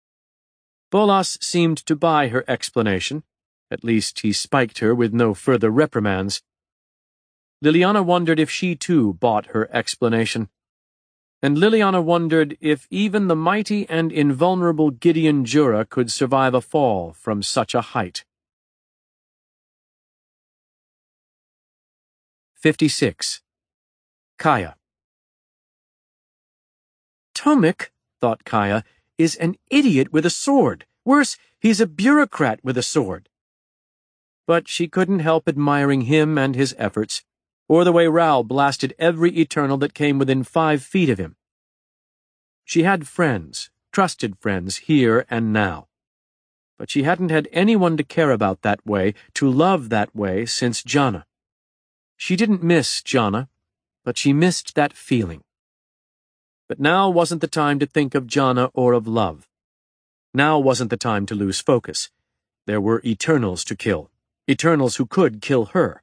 Bolas seemed to buy her explanation. At least he spiked her with no further reprimands. Liliana wondered if she too bought her explanation. And Liliana wondered if even the mighty and invulnerable Gideon Jura could survive a fall from such a height. 56. Kaya. Tomik, thought Kaya, is an idiot with a sword. Worse, he's a bureaucrat with a sword. But she couldn't help admiring him and his efforts, or the way Ral blasted every Eternal that came within 5 feet of him. She had friends, trusted friends, here and now. But she hadn't had anyone to care about that way, to love that way, since Jana. She didn't miss Jana, but she missed that feeling. But now wasn't the time to think of Jana or of love. Now wasn't the time to lose focus. There were Eternals to kill, Eternals who could kill her.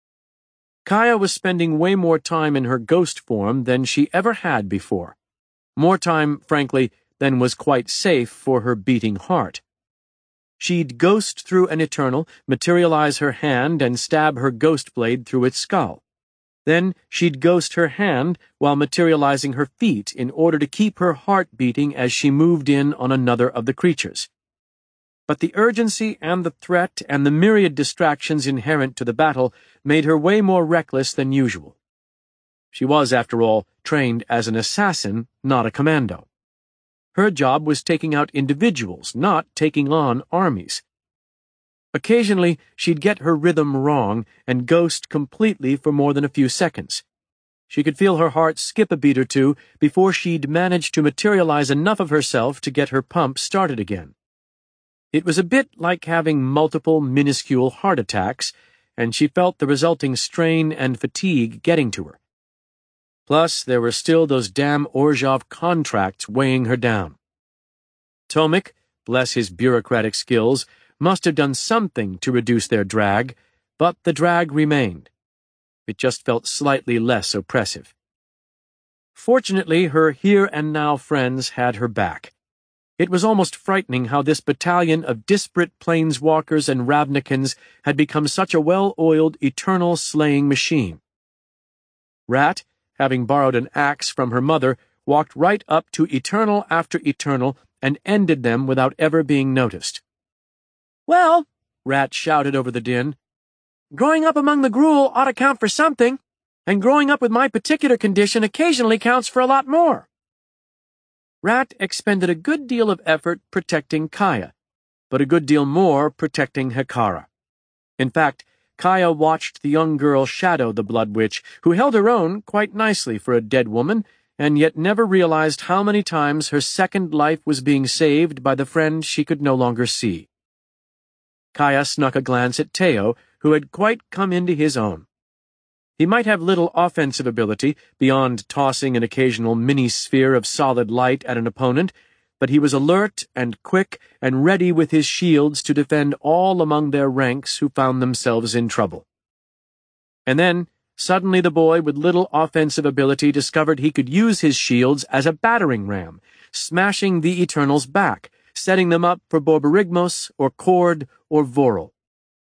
Kaya was spending way more time in her ghost form than she ever had before. More time, frankly, than was quite safe for her beating heart. She'd ghost through an Eternal, materialize her hand, and stab her ghost blade through its skull. Then she'd ghost her hand while materializing her feet in order to keep her heart beating as she moved in on another of the creatures. But the urgency and the threat and the myriad distractions inherent to the battle made her way more reckless than usual. She was, after all, trained as an assassin, not a commando. Her job was taking out individuals, not taking on armies. Occasionally, she'd get her rhythm wrong and ghost completely for more than a few seconds. She could feel her heart skip a beat or two before she'd manage to materialize enough of herself to get her pump started again. It was a bit like having multiple minuscule heart attacks, and she felt the resulting strain and fatigue getting to her. Plus, there were still those damn Orzhov contracts weighing her down. Tomik, bless his bureaucratic skills, must have done something to reduce their drag, but the drag remained. It just felt slightly less oppressive. Fortunately, her here-and-now friends had her back. It was almost frightening how this battalion of disparate planeswalkers and Ravnikins had become such a well-oiled, eternal slaying machine. Rat, having borrowed an axe from her mother, walked right up to Eternal after Eternal and ended them without ever being noticed. "Well," Rat shouted over the din, "growing up among the Gruul ought to count for something, and growing up with my particular condition occasionally counts for a lot more." Rat expended a good deal of effort protecting Kaya, but a good deal more protecting Hekara. In fact, Kaya watched the young girl shadow the Blood Witch, who held her own quite nicely for a dead woman, and yet never realized how many times her second life was being saved by the friend she could no longer see. Kaya snuck a glance at Teo, who had quite come into his own. He might have little offensive ability, beyond tossing an occasional mini-sphere of solid light at an opponent, but he was alert and quick and ready with his shields to defend all among their ranks who found themselves in trouble. And then, suddenly the boy with little offensive ability discovered he could use his shields as a battering ram, smashing the Eternals back, setting them up for Borborygmos or Kord or Vorel.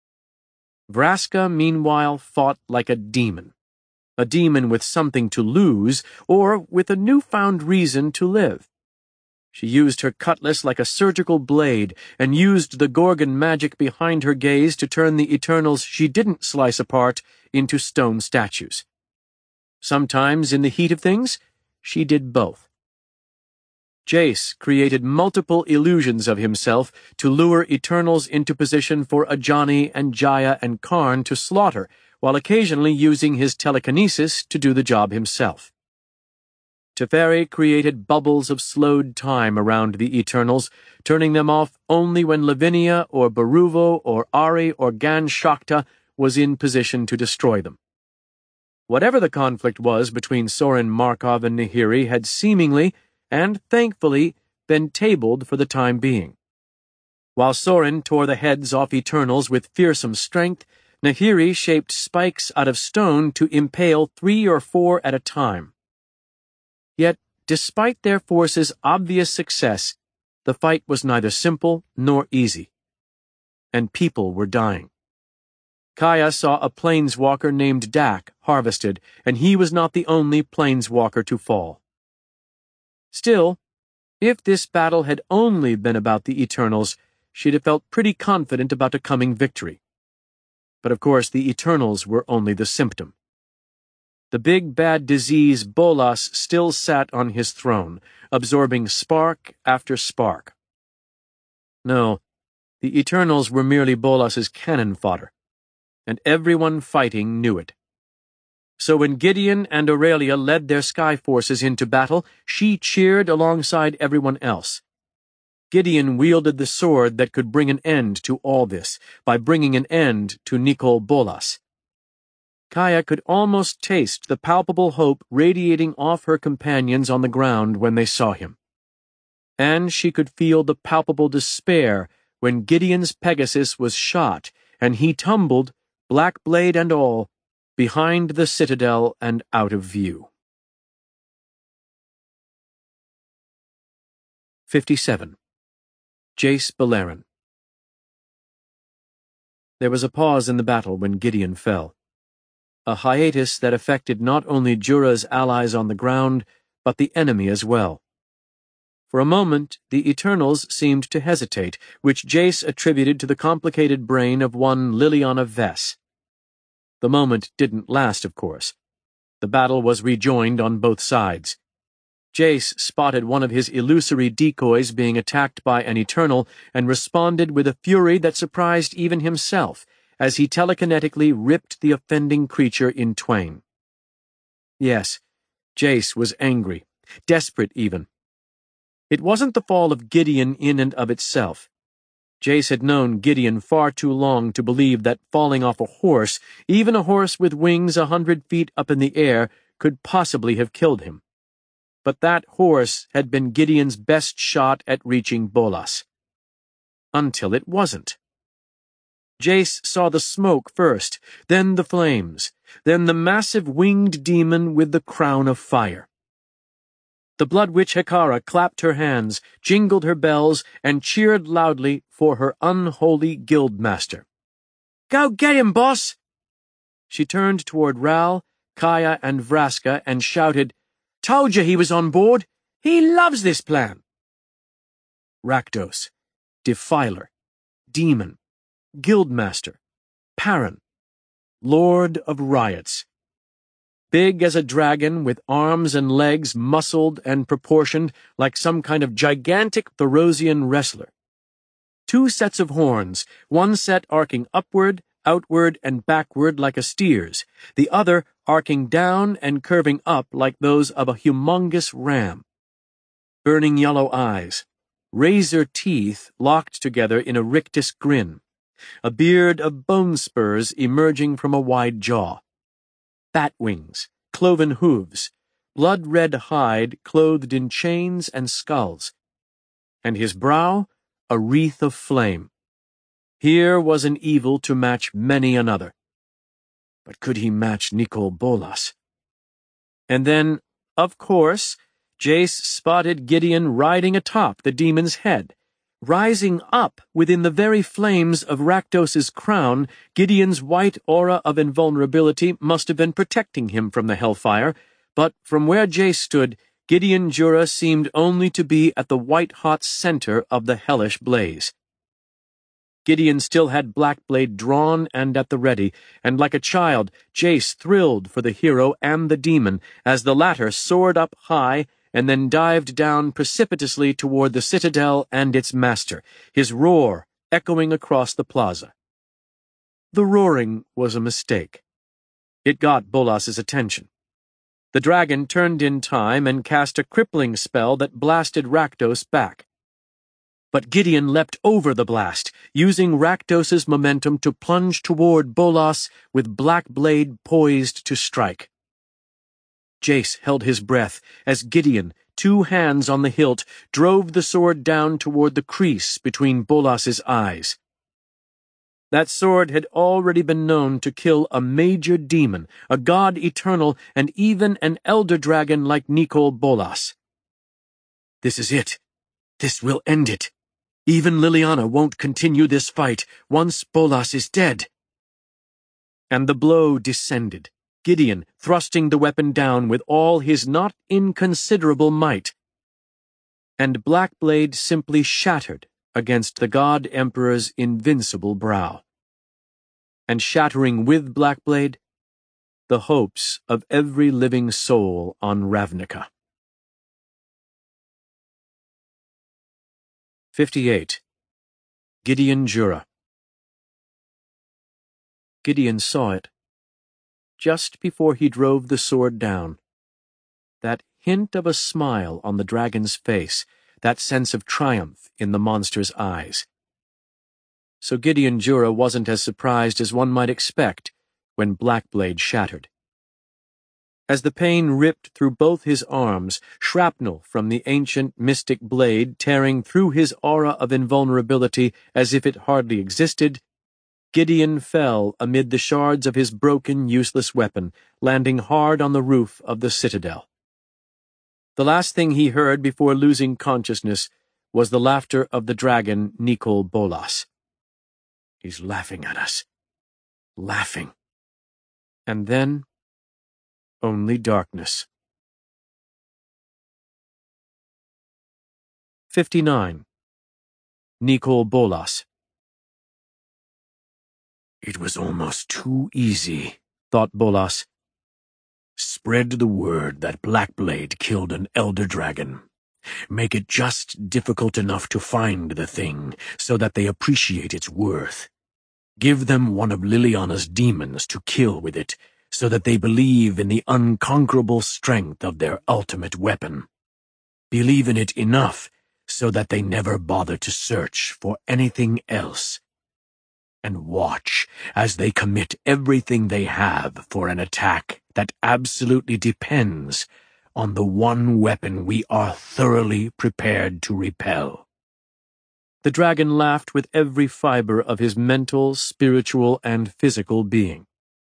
Vraska, meanwhile, fought like a demon with something to lose, or with a newfound reason to live. She used her cutlass like a surgical blade, and used the Gorgon magic behind her gaze to turn the Eternals she didn't slice apart into stone statues. Sometimes, in the heat of things, she did both. Jace created multiple illusions of himself to lure Eternals into position for Ajani and Jaya and Karn to slaughter, while occasionally using his telekinesis to do the job himself. Teferi created bubbles of slowed time around the Eternals, turning them off only when Lavinia or Baruvo or Ari or Gan Shakta was in position to destroy them. Whatever the conflict was between Sorin Markov and Nahiri had seemingly, and thankfully, been tabled for the time being. While Sorin tore the heads off Eternals with fearsome strength, Nahiri shaped spikes out of stone to impale 3 or 4 at a time. Yet, despite their force's obvious success, the fight was neither simple nor easy. And people were dying. Kaya saw a planeswalker named Dak harvested, and he was not the only planeswalker to fall. Still, if this battle had only been about the Eternals, she'd have felt pretty confident about a coming victory. But of course the Eternals were only the symptom. The big bad disease Bolas still sat on his throne, absorbing spark after spark. No, the Eternals were merely Bolas's cannon fodder, and everyone fighting knew it. So when Gideon and Aurelia led their sky forces into battle, she cheered alongside everyone else. Gideon wielded the sword that could bring an end to all this, by bringing an end to Nicol Bolas. Kaya could almost taste the palpable hope radiating off her companions on the ground when they saw him. And she could feel the palpable despair when Gideon's Pegasus was shot and he tumbled, black blade and all, behind the citadel and out of view. 57. Jace Beleren. There was a pause in the battle when Gideon fell. A hiatus that affected not only Jura's allies on the ground, but the enemy as well. For a moment, the Eternals seemed to hesitate, which Jace attributed to the complicated brain of one Liliana Vess. The moment didn't last, of course. The battle was rejoined on both sides. Jace spotted one of his illusory decoys being attacked by an Eternal and responded with a fury that surprised even himself, as he telekinetically ripped the offending creature in twain. Yes, Jace was angry, desperate even. It wasn't the fall of Gideon in and of itself. Jace had known Gideon far too long to believe that falling off a horse, even a horse with wings 100 feet up in the air, could possibly have killed him. But that horse had been Gideon's best shot at reaching Bolas. Until it wasn't. Jace saw the smoke first, then the flames, then the massive winged demon with the crown of fire. The Blood Witch Hekarra clapped her hands, jingled her bells, and cheered loudly for her unholy guildmaster. "Go get him, boss!" She turned toward Ral, Kaya, and Vraska and shouted, "Told you he was on board! He loves this plan!" Rakdos, Defiler, Demon, Guildmaster, Perrin, Lord of Riots. Big as a dragon, with arms and legs muscled and proportioned like some kind of gigantic Therosian wrestler. 2 sets of horns, one set arcing upward, outward, and backward like a steer's, the other arcing down and curving up like those of a humongous ram. Burning yellow eyes, razor teeth locked together in a rictus grin, a beard of bone spurs emerging from a wide jaw. Bat wings, cloven hooves, blood-red hide clothed in chains and skulls, and his brow a wreath of flame. Here was an evil to match many another. But could he match Nicol Bolas? And then, of course, Jace spotted Gideon riding atop the demon's head. Rising up within the very flames of Rakdos's crown, Gideon's white aura of invulnerability must have been protecting him from the hellfire, but from where Jace stood, Gideon Jura seemed only to be at the white-hot center of the hellish blaze. Gideon still had Blackblade drawn and at the ready, and like a child, Jace thrilled for the hero and the demon as the latter soared up high and then dived down precipitously toward the citadel and its master, his roar echoing across the plaza. The roaring was a mistake. It got Bolas's attention. The dragon turned in time and cast a crippling spell that blasted Rakdos back. But Gideon leapt over the blast, using Rakdos's momentum to plunge toward Bolas with Blackblade poised to strike. Jace held his breath as Gideon, 2 hands on the hilt, drove the sword down toward the crease between Bolas's eyes. That sword had already been known to kill a major demon, a god eternal, and even an elder dragon like Nicol Bolas. This is it. This will end it. Even Liliana won't continue this fight once Bolas is dead. And the blow descended, Gideon thrusting the weapon down with all his not inconsiderable might. And Blackblade simply shattered against the God Emperor's invincible brow. And shattering with Blackblade, the hopes of every living soul on Ravnica. 58. Gideon Jura. Gideon saw it. Just before he drove the sword down. That hint of a smile on the dragon's face, that sense of triumph in the monster's eyes. So Gideon Jura wasn't as surprised as one might expect when Blackblade shattered. As the pain ripped through both his arms, shrapnel from the ancient mystic blade tearing through his aura of invulnerability as if it hardly existed, Gideon fell amid the shards of his broken, useless weapon, landing hard on the roof of the citadel. The last thing he heard before losing consciousness was the laughter of the dragon Nicol Bolas. He's laughing at us. Laughing. And then only darkness. 59. Nicol Bolas. It was almost too easy, thought Bolas. Spread the word that Blackblade killed an elder dragon. Make it just difficult enough to find the thing so that they appreciate its worth. Give them one of Liliana's demons to kill with it, so that they believe in the unconquerable strength of their ultimate weapon. Believe in it enough so that they never bother to search for anything else. And watch as they commit everything they have for an attack that absolutely depends on the one weapon we are thoroughly prepared to repel. The dragon laughed with every fiber of his mental, spiritual, and physical being.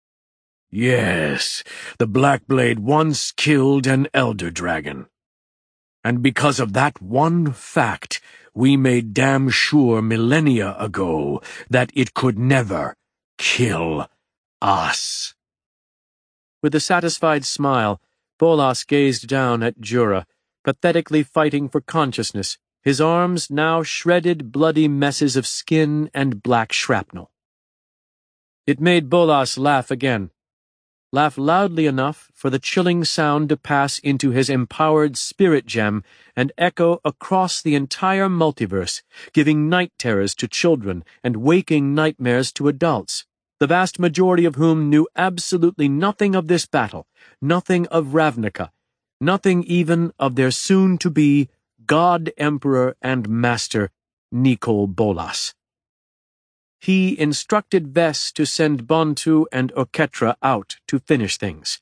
Yes, the Blackblade once killed an elder dragon. And because of that one fact, we made damn sure millennia ago that it could never kill us. With a satisfied smile, Bolas gazed down at Jura, pathetically fighting for consciousness, his arms now shredded bloody messes of skin and black shrapnel. It made Bolas laugh again. Laugh loudly enough for the chilling sound to pass into his empowered spirit gem and echo across the entire multiverse, giving night terrors to children and waking nightmares to adults, the vast majority of whom knew absolutely nothing of this battle, nothing of Ravnica, nothing even of their soon-to-be God-Emperor and Master, Nicol Bolas. He instructed Ves to send Bontu and Oketra out to finish things.